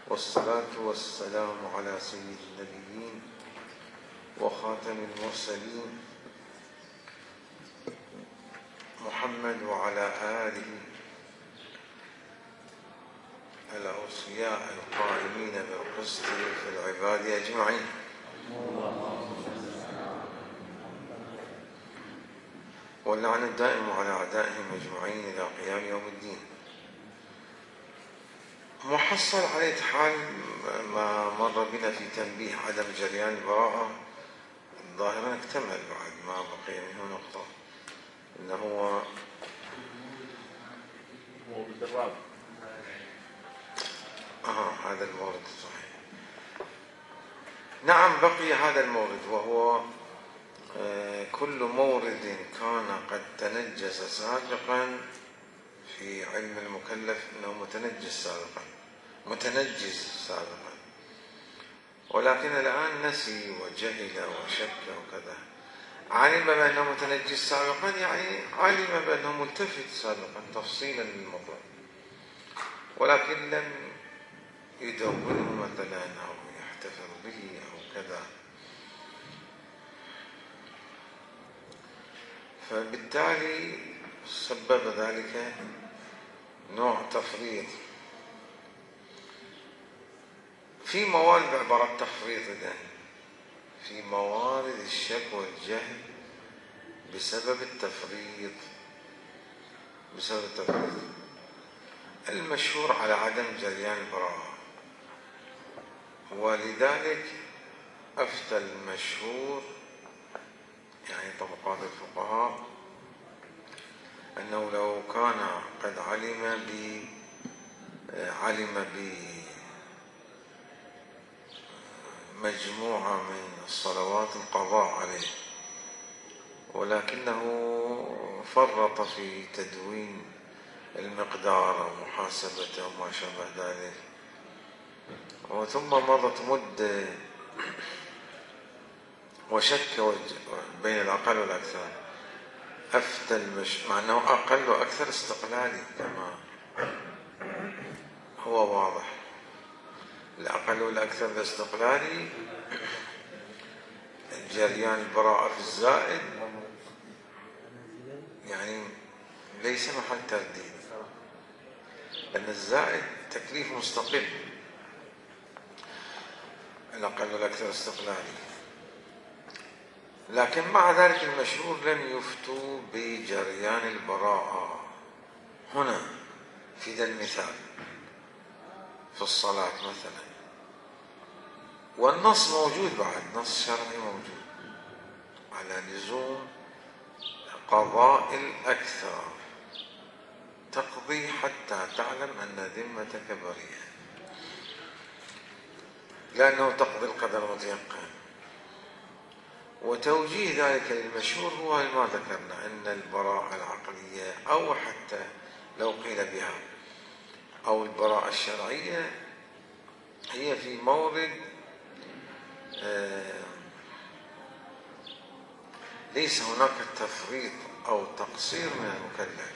والصلاة والسلام على سيد النبيين وخاتم المرسلين محمد وعلى آله الأوصياء القائمين بالقسط في العباد أجمعين. واللعن الدائم على أعدائهم أجمعين إلى قيام يوم الدين. محصل على حال ما مر بنا في تنبيه عدم جريان البراءة ظاهرا اكتمل بعد ما بقي منه نقطة، إنه هو مورد الرابع. هذا المورد صحيح. نعم، بقي هذا المورد، وهو كل مورد كان قد تنجس سابقا في علم المكلف انه متنجس سابقا، ولكن الآن نسي وجهل وشك وكذا. علم بأنه متنجس سابقا، يعني علم بأنه ملتفت سابقا تفصيلا للمطلب، ولكن لم يدونه مثلا أو يحتفظ به أو كذا، فبالتالي سبب ذلك نوع تفريط في موارد عبارة تفريط. في موارد الشك والجهل بسبب التفريط المشهور على عدم جريان البراءة. ولذلك أفتى المشهور، يعني طبقات الفقهاء، أنه لو كان قد علم بمجموعة من الصلوات القضاء عليه، ولكنه فرط في تدوين المقدار ومحاسبته وما شابه ذلك، ثم مضت مدة وشك بين الأقل والأكثر، أفتى مع أنه أقل وأكثر استقلالي كما هو واضح. الأقل والأكثر الاستقلالي جريان البراءة في الزائد يعني ليس محل ترديد، لأن الزائد تكليف مستقل، الأقل والأكثر استقلالي. لكن مع ذلك المشهور لم يفتوا بجريان البراءة هنا في ذا المثال في الصلاة مثلا، والنص موجود، بعد نص شرعي موجود على لزوم قضاء الأكثر، تقضي حتى تعلم أن ذمتك بريئة، لأنه تقضي القدر متيقن. وتوجيه ذلك للمشهور هو ما ذكرنا، أن البراءة العقلية أو حتى لو قيل بها أو البراءة الشرعية هي في مورد ليس هناك تفريط أو تقصير من المكلف،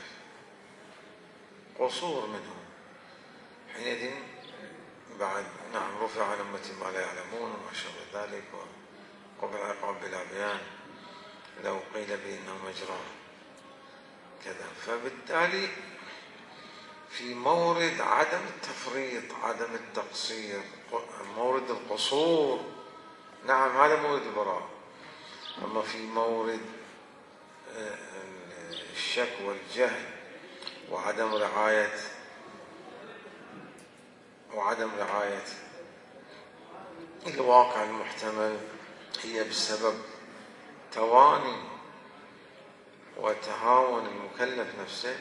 قصور منه، حينئذ بعد نعم رفع عن أمتي ما لا يعلمون وما شابه ذلك، وقبل العقاب بلا بيان لو قيل به إنه مجرى كذا. فبالتالي في مورد عدم التفريط، عدم التقصير، مورد القصور، نعم هذا مورد البراءة. أما في مورد الشك والجهل وعدم رعاية الواقع المحتمل، هي بسبب تواني وتهاون المكلف نفسه،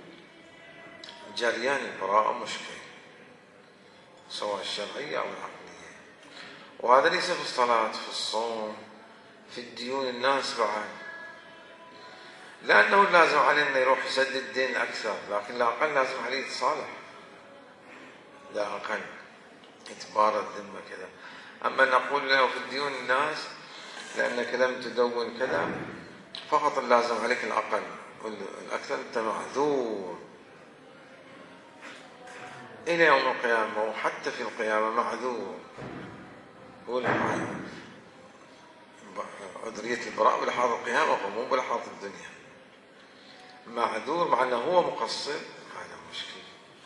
جريان البراءة مشكل سواء الشرعية أو العقلية. وهذا ليس في الصلاة، في الصوم، في الديون الناس بعد، لأنه لازم عليه أنه يروح يسدد الدين أكثر، لكن لا أقل لازم عليه يتصالح، لا أقل يتبارى الذمة كذا. أما نقول له في الديون الناس لأنك لم تدون كذا فقط اللازم عليك الأقل، والأكثر أنت معذور. إلى يوم القيامة، وحتى في القيامة معذور. عذرية البراء بلحاظ القيامة ومو بلحاظ الدنيا. معذور مع أنه هو مقصر، هذا مشكلة.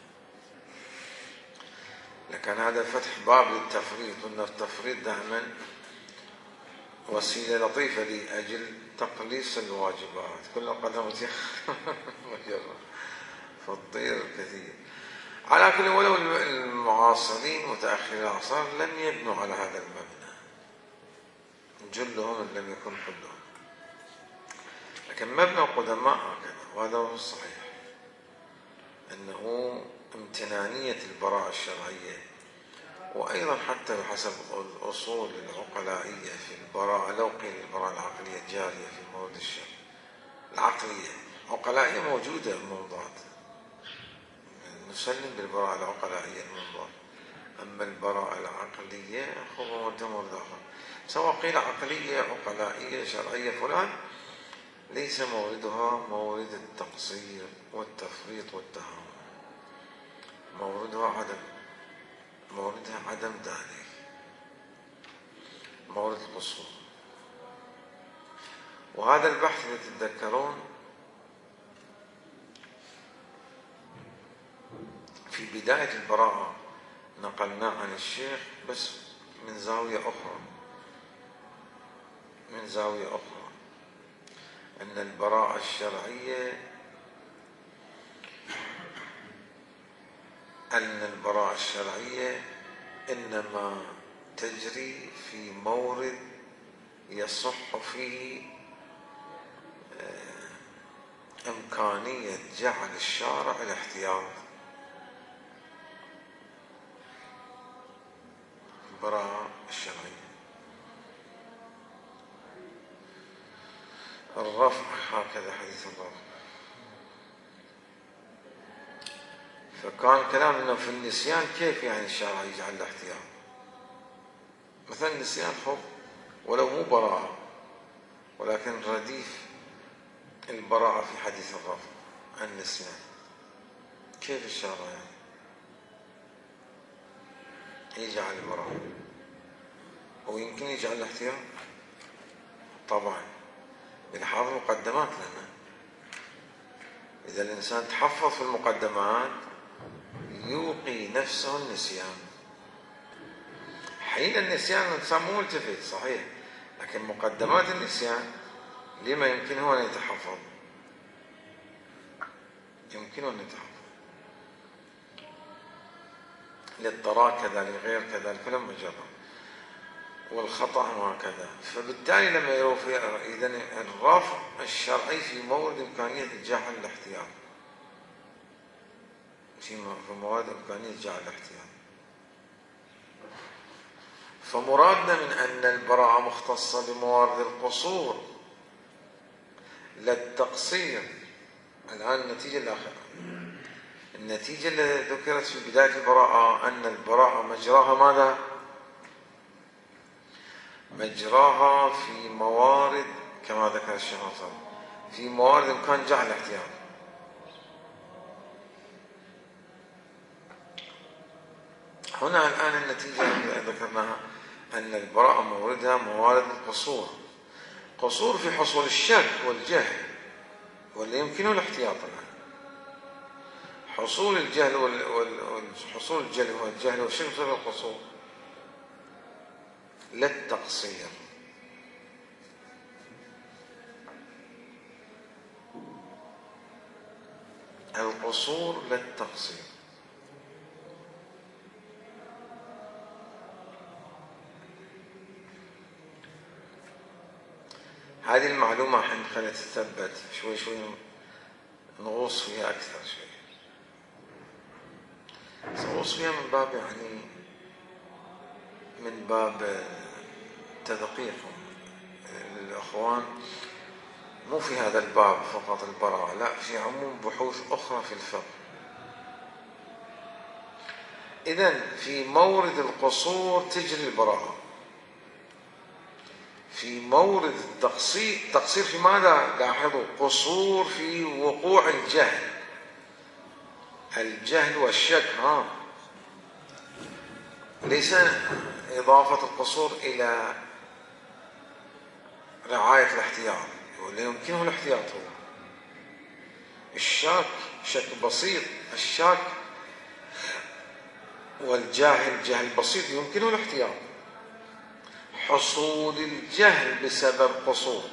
لكن هذا فتح باب للتفريط، وأن التفريط دائما وسيلة لطيفة لأجل تقليص الواجبات. كل قدم مجرة فالطير كثير. على كل، ولو المعاصرين متأخر الأعصار لم يبنوا على هذا المبنى، جلهم إن لم يكن كلهم، لكن مبنى القدماء هكذا. وهذا هو الصحيح، أنه امتنانية البراءة الشرعية، وأيضا حتى بحسب الأصول العقلائية في البراءة، لو قيل البراءة العقلية جارية في مورد الشرع، العقلية عقلائية موجودة الموضوعات، نسلم بالبراءة العقلائية المنظر. أما البراءة العقلية هو مورد آخر، سواء قيل عقلية عقلائية شرعية فلان، ليس موردها مورد التقصير والتفريط والتهاون، موردها عدم ذلك، مورد القصور. وهذا البحث اللي تتذكرون في بداية البراءة نقلناه عن الشيخ، بس من زاوية أخرى، أن البراءة الشرعية إنما تجري في مورد يصح فيه إمكانية جعل الشارع الاحتياط. البراءة الشرعية الرفع، هكذا حديث الرفع. فكان كلام انه في النسيان كيف يعني الشارع يجعل الاحتياط؟ مثلا النسيان خب ولو مو براءة، ولكن رديف البراءة في حديث الرفع عن النسيان، كيف الشارع يعني يجعل البراءة؟ ويمكن يجعل الاحتياط طبعا بلحاظ المقدمات، لنا إذا الإنسان تحفظ في المقدمات يوقي نفسه النسيان. حين النسيان الإنسان مو ملتفت صحيح، لكن مقدمات النسيان لما يمكنه أن يتحفظ، للضراء كذا، لغير كذا، الكلام مجرد، والخطأ وهكذا. فبالتالي لما يروفي إذن الرفع الشرعي في مورد إمكانية جعل الاحتياط، في مواد إمكانية جعل الاحتياط. فمرادنا من أن البراءة مختصة بموارد القصور لا التقصير. الآن النتيجة التي ذكرت في بداية البراءة أن البراءة مجراها ماذا؟ مجراها في موارد، كما ذكر الشيخ ناصر، في موارد إمكان جعل الاحتياط. هنا الآن النتيجة التي ذكرناها أن البراءة موردها موارد القصور، قصور في حصول الشك والجهل، واللي يمكنه الاحتياط الآن. حصول الجهل والجهل والشك بسبب القصور لا التقصير. القصور لا التقصير. هذه المعلومة حين خلت تثبت شوي شوي نغوص فيها أكثر شوي، نغوص فيها من باب من باب تدقيق الأخوان، مو في هذا الباب فقط البراءة، لا، في عموم بحوث أخرى في الفقه. إذن في مورد القصور تجري البراءة، في مورد التقصير في ماذا؟ لاحظوا، قصور في وقوع الجهل والشك، ليس إضافة القصور إلى رعاية الاحتياط، ولا يمكنه الاحتياط. هو الشاك شك بسيط، الشاك والجاهل جهل بسيط يمكنه الاحتياط. حصول الجهل بسبب قصور،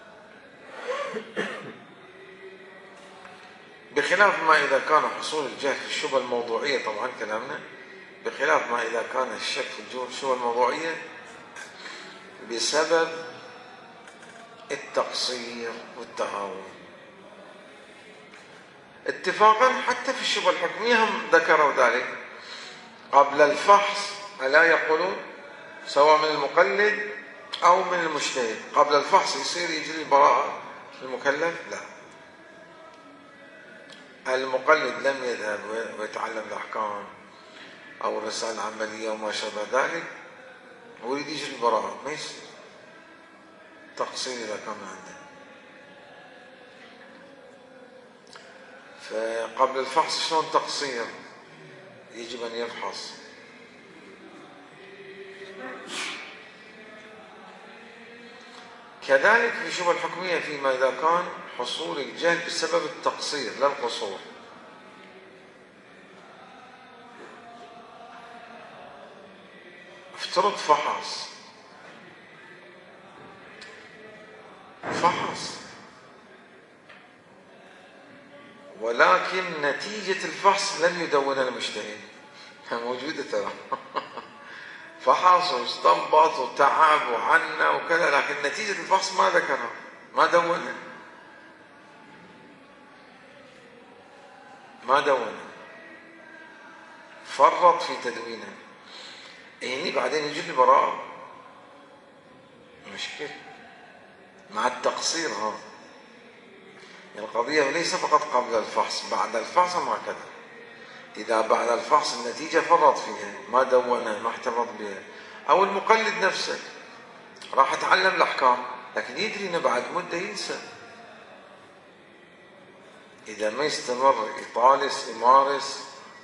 بخلاف ما إذا كان حصول الجهل في الشبهة الموضوعية، طبعا كلامنا بخلاف ما إذا كان الشك في الشبهة الموضوعية بسبب التقصير والتهاون. اتفاقا حتى في الشبهة الحكمية هم ذكروا ذلك قبل الفحص، ألا يقولون سواء من المقلد أو من المجتهد قبل الفحص يصير يجري البراءة المكلف؟ لا، المقلد لم يذهب ويتعلم الأحكام أو الرسالة العملية وما شابه ذلك ويريد يجري البراءة، ما يصير تقصير إذا كان عنده. فقبل الفحص شلون تقصير؟ يجب أن يفحص. كذلك في الشبهة الحكمية فيما إذا كان حصول الجهل بسبب التقصير لا القصور. افترض فحص ولكن نتيجة الفحص لم يدونها المجتهد، موجودة ترى فحص واستنبط وتعب وعنى وكذا، لكن نتيجة الفحص ما ذكرها، ما دونها، فرط في تدوينها. يعني بعدين يجي البراءة، مشكلة مع التقصير. القضية ليس فقط قبل الفحص، بعد الفحص ما كذا. إذا بعد الفحص النتيجة فرط فيها، ما دونها، ما احتفظ بها، أو المقلد نفسه راح يتعلم الأحكام لكن يدري أنه بعد مدة ينسى. إذا ما يستمر يطالس يمارس.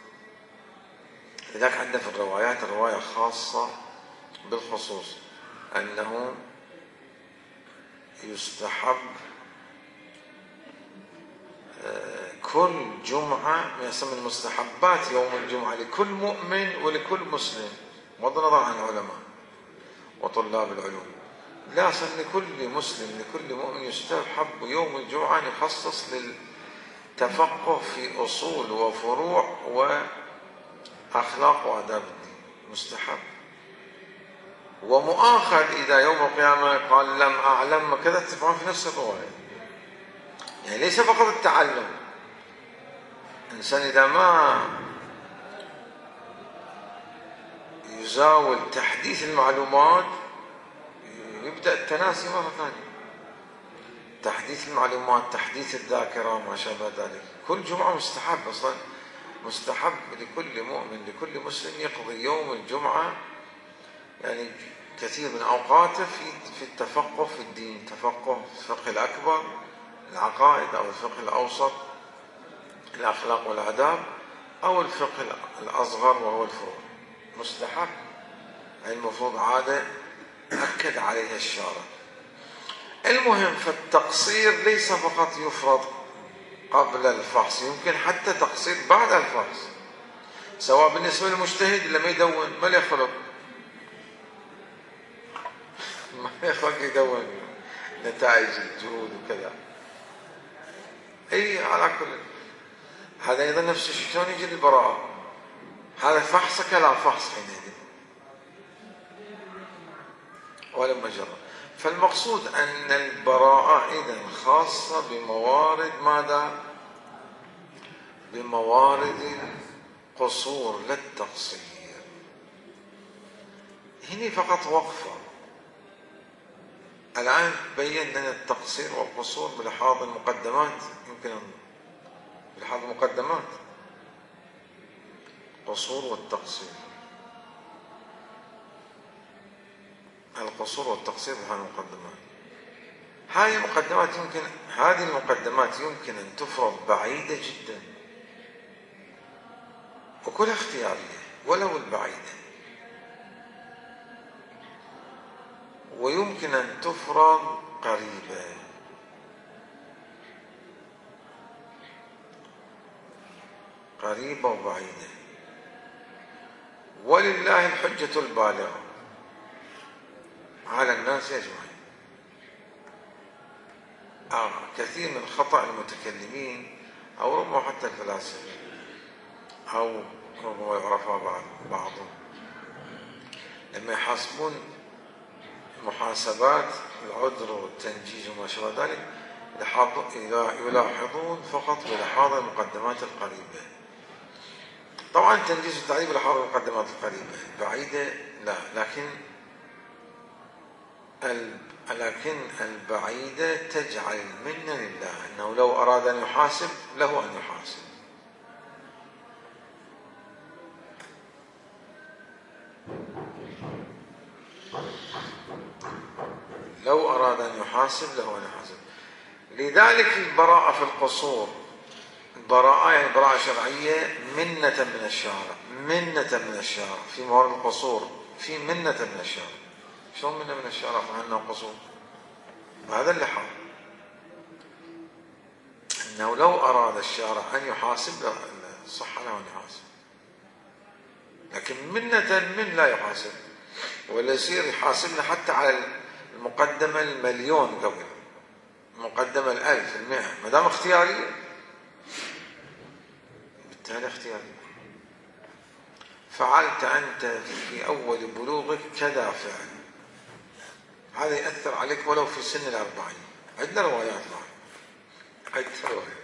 لذلك عندنا في الروايات رواية خاصة بالخصوص أنه يستحب كل جمعة، يسمى المستحبات يوم الجمعة لكل مؤمن ولكل مسلم، بغض النظر عن العلماء وطلاب العلوم، لا لكل مسلم لكل مؤمن يستحب يوم الجمعة يخصص للتفقه في أصول وفروع وأخلاق وآداب الدين، مستحب. ومؤاخذ إذا يوم القيامة قال لم أعلم كذا، تفهم في نفس الرواية. يعني ليس فقط التعلم، الإنسان إذا ما يزاول تحديث المعلومات يبدأ التناسي مرة ثانية. تحديث المعلومات، تحديث الذاكرة، ما شابه ذلك. كل جمعة مستحب، أصلا مستحب لكل مؤمن لكل مسلم يقضي يوم الجمعة يعني كثير من أوقاته في التفقه في الدين، تفقه في الفقه الأكبر العقائد، أو الفقه الأوسط الأخلاق والآداب، أو الفقه الأصغر وهو الفروع. مستحب، هي المفروض عادة أكد عليها الشارع. المهم، فالتقصير ليس فقط يفرض قبل الفحص، يمكن حتى تقصير بعد الفحص، سواء بالنسبة للمجتهد لما يدون ما له خلق، ما له خلق يدون نتائج الجهود وكذا. أي على كل هذا أيضا نفس الشيء، شلون يجي البراءة؟ هذا فحصك لا فحص حينئذ ولا مجرد. فالمقصود أن البراءة إذن خاصة بموارد ماذا؟ بموارد القصور لا التقصير. هنا فقط وقفة. الآن بين لنا التقصير والقصور بلحاظ المقدمات، يمكن بلحاظ المقدمات القصور والتقصير، القصور والتقصير بلحاظ المقدمات. هذه المقدمات يمكن أن تفرض بعيدة جدا وكلها اختيارية ولو البعيدة، ويمكن أن تفرض قريبة. قريبة وبعيدة. ولله الحجة البالغة على الناس أجمعين. كثير من خطأ المتكلمين أو ربما حتى الفلاسفة أو ربما يعرفها بعضهم لما يحاسبون محاسبات العذر والتنجيز وما شابه ذلك يلاحظون فقط بلحاظ المقدمات القريبة. طبعا التنجيز والتعريب بلحاظ المقدمات القريبة، البعيدة لا، لكن البعيدة تجعل المنة لله، أنه لو أراد أن يحاسب له أن يحاسب. لو أراد أن يحاسب له أن يحاسب. لذلك البراءة في القصور، البراءة يعني براءة شرعية منة من الشارع، منة من الشارع في موارد القصور، في منة من الشارع. شلون منة من الشارع مع أنه قصور؟ هذا اللي حاول أنه لو أراد الشارع أن يحاسب له صح له أن يحاسب، لكن منة من لا يحاسب، ولا يصير يحاسبنا حتى على المقدمة المليون قبل، المقدمة 1000 100 ما دام اختيارية، بالتالي اختيارية. فعلت أنت في أول بلوغك كذا فعل، هذا يأثر عليك ولو في سن 40. عندنا روايات معي، عندنا روايات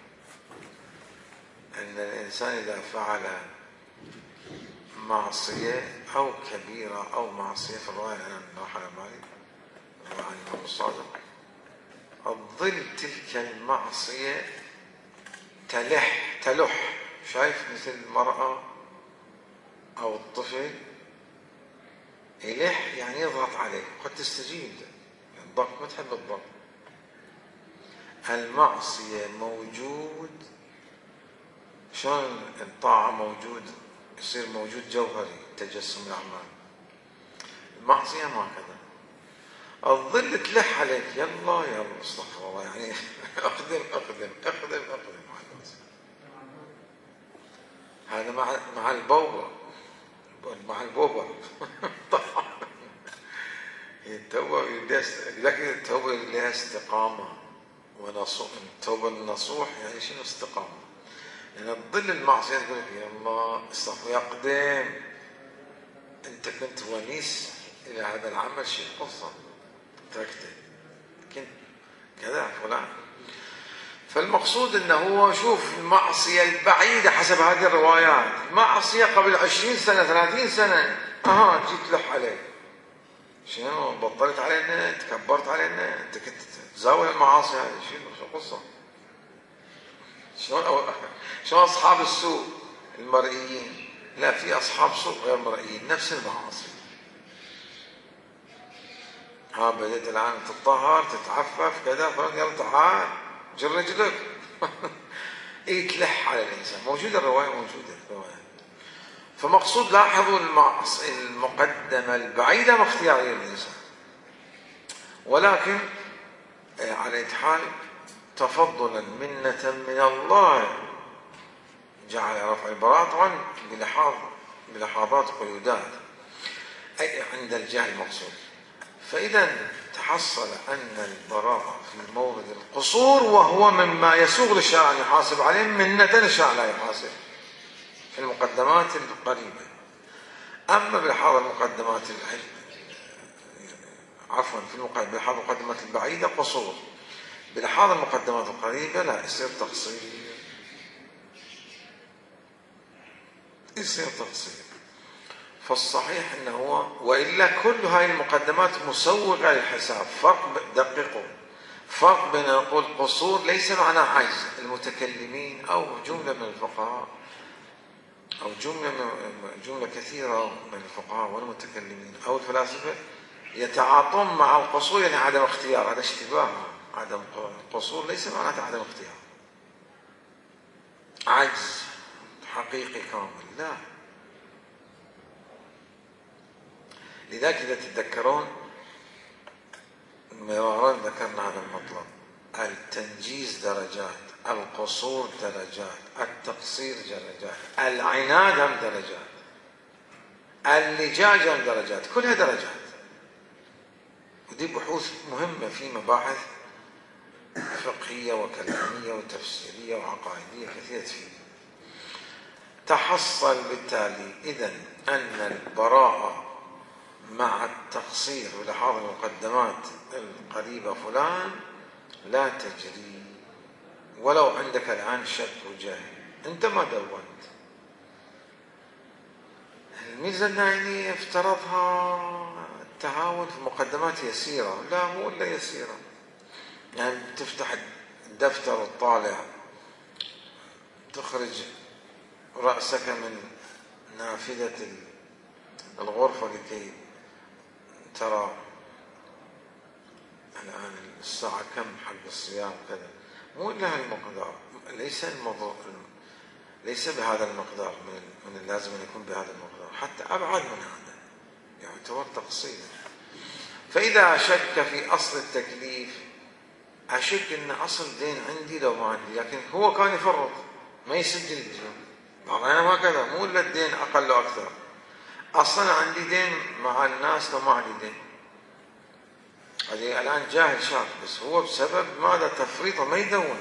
أن الإنسان إذا فعل معصية أو كبيرة أو معصية، في الرواية أنا راح على بالي عن الإمام الصادق، تظل تلك المعصية تلح، شايف مثل المرأة أو الطفل يلح يعني يضغط عليه، قد تستجيب الضغط، ما تحب الضغط. المعصية موجود، شلون الطاعة موجود يصير موجود جوهري تجسم الأعمال، المعصية ما كذا، الظل تلح عليك، يلا استغفر الله، يعني اقدم مع الناس. هذا مع البوبة، مع البوبة طبعا التوبة، لكن التوبة لها استقامة ونصوح. التوبة النصوح يعني شنو استقامة؟ يعني تظل المعصية تقول لك يلا استغفر، يقدم انت كنت ونيس الى هذا العمل، شيء قصة تركته، كنت كذا فلان. فالمقصود انه هو شوف المعصية البعيدة حسب هذه الروايات، معصية قبل 20 سنة 30 سنة جيت تلح عليه، شنو بطلت علينا، تكبرت علينا، انت كنت تزاول المعاصي هذه، شو قصة؟ شلون اصحاب السوء المرئيين؟ لا، في اصحاب سوء غير مرئيين، نفس المعاصي. بديت الان تتطهر تتعفف كذا، يلا تعال جر رجلك تلح على الانسان. موجوده الروايه، موجوده الروايه. فمقصود لاحظوا المقدمه البعيده اختياريه للانسان، ولكن على اي حال تفضلا منة من الله جعل رفع البراءة طبعا بلحاظات قيودات، أي عند الجهل المقصود. فإذا تحصل أن البراءة في مورد القصور وهو مما يسوغ للشارع أن يحاسب عليه، منة الشارع لا يحاسب في المقدمات القريبة. أما بلحاظ المقدمات بلحاظ المقدمات البعيدة قصور، بلحاظ المقدمات القريبة لا، يصير تقصير. فالصحيح أنه هو، وإلا كل هاي المقدمات مسوغة للحساب. فرق بين نقول قصور ليس معناه عجز المتكلمين أو جملة من الفقهاء أو جملة كثيرة من الفقهاء والمتكلمين أو الفلاسفة يتعاطون مع القصور، يعني عدم اختيار، هذا اشتباه. عدم القصور ليس معناته عدم اختيار، عجز حقيقي كامل، لا. لذلك إذا تتذكرون مرارا ذكرنا هذا المطلب. التنجيز درجات، القصور درجات، التقصير درجات، العناد هم درجات، اللجاج هم درجات، كلها درجات. ودي بحوث مهمة في مباحث فقهية وكلامية وتفسيرية وعقائدية كثيرة فيه. تحصل بالتالي إذن أن البراءة مع التقصير بلحاظ المقدمات القريبة فلان لا تجري، ولو عندك الآن شك وجهل، أنت ما دونت. الميزة الناعينية افترضها التعاون في مقدمات يسيرة، لا مو إلا يسيرة. يعني تفتح الدفتر وتطالع، تخرج رأسك من نافذة الغرفة لكي ترى الآن الساعة كم حق الصيام كذا، مو إلا هالمقدار. ليس بهذا المقدار، من اللازم أن يكون بهذا المقدار، حتى أبعد من هذا يعتبر تقصير. فإذا شك في أصل التكليف، أشك أن أصل دين عندي لو ما عندي، لكن هو كان يفرط ما يسجل الديون، أنا ما كذا، مو إلا الدين أقل وأكثر، أصلا عندي دين مع الناس لو ما عندي دين. هذه الآن جاهل شاك، بس هو بسبب ماذا؟ تفريطه ما يدون.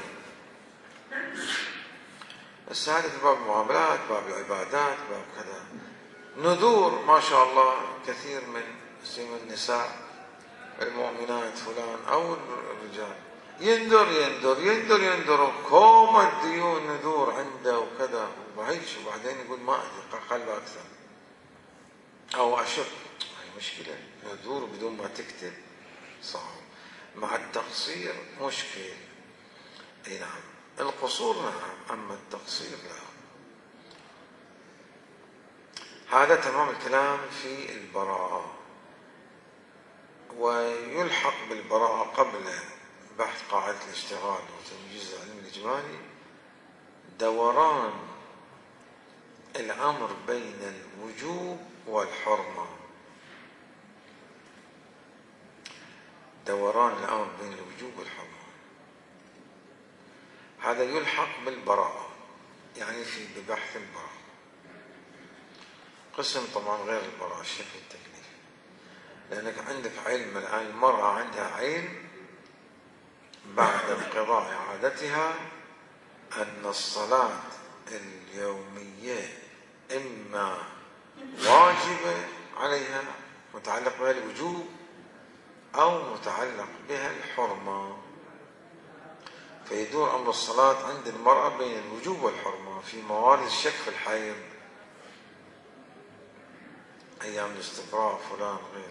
بس هذا في باب المعاملات، باب العبادات، باب كذا. نذور ما شاء الله كثير من النساء المؤمنات فلان أو الرجال يندر كوم الديون نذور عنده وكذا، وبعدين يقول ما أدري أقل أكثر أو أشك. هاي مشكلة، نذور بدون ما تكتب صعب، مع التقصير مشكل. أي نعم، القصور نعم، أما التقصير لا. هذا تمام الكلام في البراءة. ويلحق بالبراءة قبل بحث قاعدة الاشتغال وتمييز العلم الإجمالي دوران الأمر بين الوجوب والحرمة. دوران الأمر بين الوجوب والحرمة هذا يلحق بالبراءة، يعني في ببحث البراءة. قسم طبعا غير البراءة، الشك التكليف، لأنك عندك علم الآن، المرأة عندها علم بعد انقضاء عادتها أن الصلاة اليومية إما واجبة عليها متعلق بها الوجوب أو متعلق بها الحرمة. فيدور أمر الصلاة عند المرأة بين الوجوب والحرمة في موارد الشك في الحيض، أيام الاستبراء فلان غير.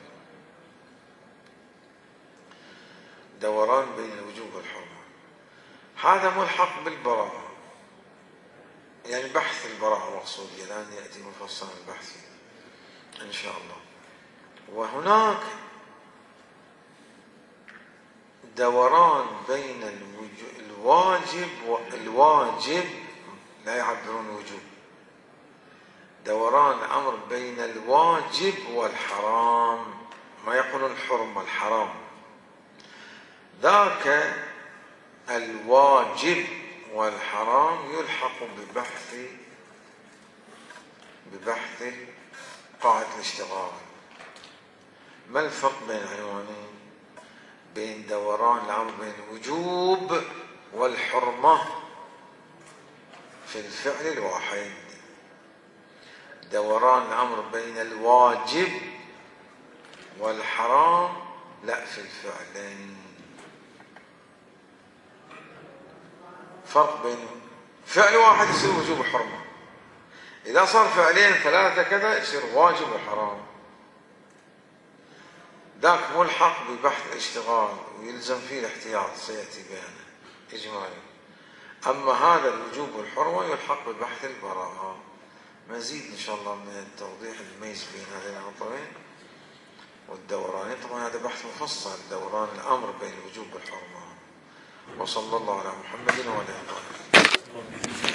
دوران بين الوجوب والحرمة هذا ملحق بالبراءة، يعني بحث البراءة مقصود، الآن يأتي مفصل البحث إن شاء الله. وهناك دوران بين الواجب لا يعبرون وجوب، دوران الأمر بين الواجب والحرام، ما يقولون الحرمة، الحرام. ذاك الواجب والحرام يلحق ببحث قاعدة الاشتغال. ما الفرق بين العنوانين؟ بين دوران الأمر بين الوجوب والحرمة في الفعل الواحد، دوران الأمر بين الواجب والحرام لا في الفعلين. فرق بين فعل واحد يصير وجوب وحرمة، إذا صار فعلين ثلاثة كذا يصير واجب وحرام. ذاك ملحق ببحث الاشتغال ويلزم فيه الاحتياط، سيأتي بيانه إجمالي. أما هذا الوجوب والحرمة يلحق ببحث البراءة. مزيد إن شاء الله من التوضيح الميز بين هذين العنصرين والدوران. طبعا هذا بحث مفصل، دوران الأمر بين الوجوب والحرمة. وصلى الله على محمد وعلى آله.